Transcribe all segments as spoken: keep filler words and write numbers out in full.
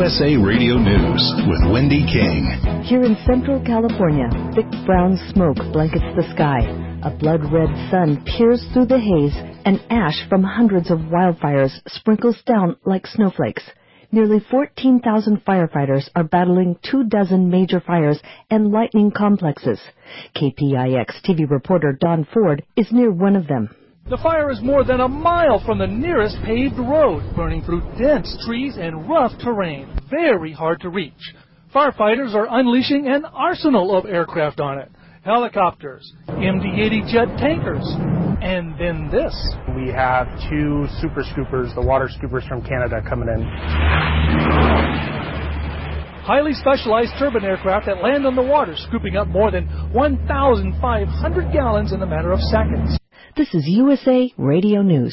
S A Radio News with Wendy King. Here in Central California, thick brown smoke blankets the sky. A blood-red sun peers through the haze, and ash from hundreds of wildfires sprinkles down like snowflakes. Nearly fourteen thousand firefighters are battling two dozen major fires and lightning complexes. K P I X T V reporter Don Ford is near one of them. The fire is more than a mile from the nearest paved road, burning through dense trees and rough terrain. Very hard to reach. Firefighters are unleashing an arsenal of aircraft on it. Helicopters, M D eighty jet tankers, and then this. We have two super scoopers, the water scoopers from Canada, coming in. Highly specialized turbine aircraft that land on the water, scooping up more than one thousand five hundred gallons in a matter of seconds. This is U S A Radio News.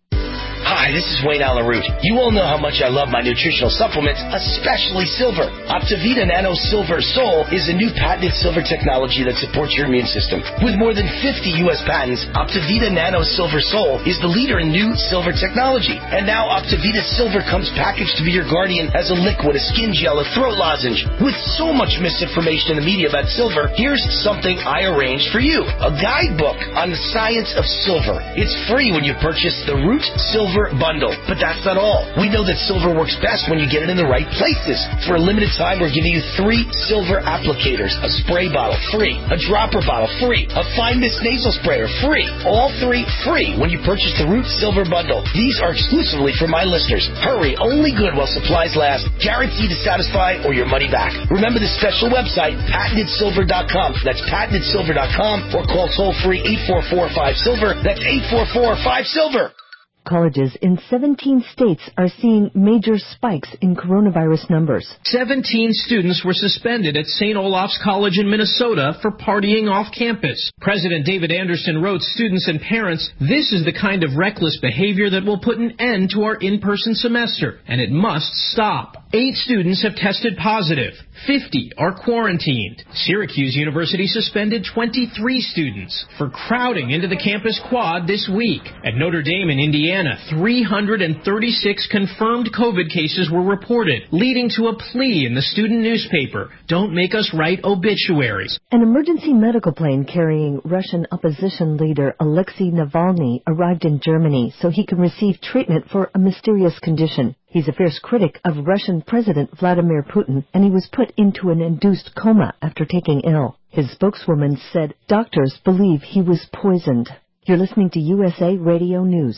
Hi, this is Wayne Allen Root. You all know how much I love my nutritional supplements, especially silver. Optivita Nano Silver Sol is a new patented silver technology that supports your immune system. With more than fifty U S patents, Optivita Nano Silver Sol is the leader in new silver technology. And now Optivita Silver comes packaged to be your guardian as a liquid, a skin gel, a throat lozenge. With so much misinformation in the media about silver, here's something I arranged for you. A guidebook on the science of silver. It's free when you purchase the Root Silver Bundle. But that's not all. We know that silver works best when you get it in the right places. For a limited time, we're giving you three silver applicators. A spray bottle, free. A dropper bottle, free. A fine mist nasal sprayer, free. All three free when you purchase the Root Silver Bundle. These are exclusively for my listeners. Hurry, only good while supplies last. Guaranteed to satisfy or your money back. Remember the special website, patented silver dot com. That's patented silver dot com, or call toll-free eight four four five silver. That's eight four four five silver. Colleges in seventeen states are seeing major spikes in coronavirus numbers. seventeen students were suspended at Saint Olaf's College in Minnesota for partying off campus. President David Anderson wrote students and parents, "This is the kind of reckless behavior that will put an end to our in-person semester, and it must stop." Eight students have tested positive. fifty are quarantined. Syracuse University suspended twenty-three students for crowding into the campus quad this week. At Notre Dame in Indiana, three hundred thirty-six confirmed COVID cases were reported, leading to a plea in the student newspaper, "Don't make us write obituaries." An emergency medical plane carrying Russian opposition leader Alexei Navalny arrived in Germany so he can receive treatment for a mysterious condition. He's a fierce critic of Russian President Vladimir Putin, and he was put into an induced coma after taking ill. His spokeswoman said doctors believe he was poisoned. You're listening to U S A Radio News.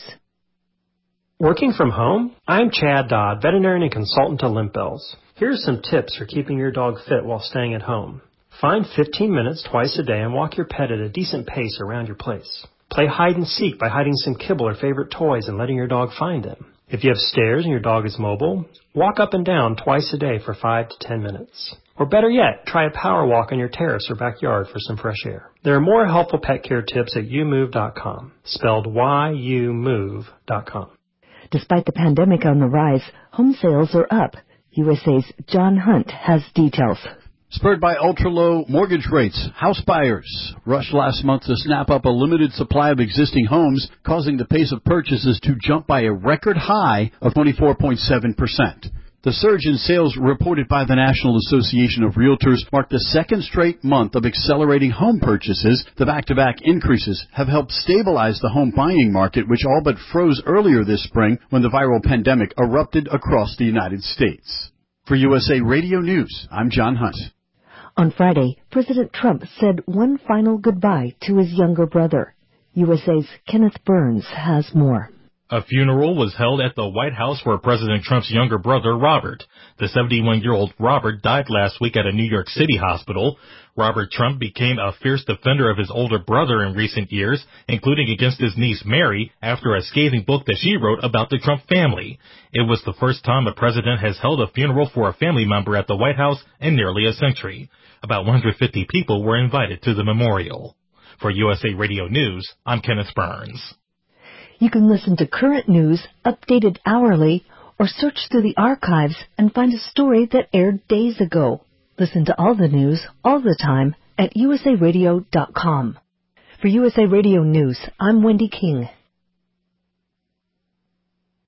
Working from home? I'm Chad Dodd, veterinarian and consultant to Limp Bells. Here's some tips for keeping your dog fit while staying at home. Find fifteen minutes twice a day and walk your pet at a decent pace around your place. Play hide and seek by hiding some kibble or favorite toys and letting your dog find them. If you have stairs and your dog is mobile, walk up and down twice a day for five to ten minutes. Or better yet, try a power walk on your terrace or backyard for some fresh air. There are more helpful pet care tips at you move dot com, spelled Y U move dot com. Despite the pandemic on the rise, home sales are up. U S A's John Hunt has details. Spurred by ultra-low mortgage rates, house buyers rushed last month to snap up a limited supply of existing homes, causing the pace of purchases to jump by a record high of twenty-four point seven percent. The surge in sales reported by the National Association of Realtors marked the second straight month of accelerating home purchases. The back-to-back increases have helped stabilize the home buying market, which all but froze earlier this spring when the viral pandemic erupted across the United States. For U S A Radio News, I'm John Hunt. On Friday, President Trump said one final goodbye to his younger brother. U S A's Kenneth Burns has more. A funeral was held at the White House for President Trump's younger brother, Robert. The seventy-one-year-old Robert died last week at a New York City hospital. Robert Trump became a fierce defender of his older brother in recent years, including against his niece Mary, after a scathing book that she wrote about the Trump family. It was the first time a president has held a funeral for a family member at the White House in nearly a century. About one hundred fifty people were invited to the memorial. For U S A Radio News, I'm Kenneth Burns. You can listen to current news, updated hourly, or search through the archives and find a story that aired days ago. Listen to all the news, all the time, at U S A radio dot com. For U S A Radio News, I'm Wendy King.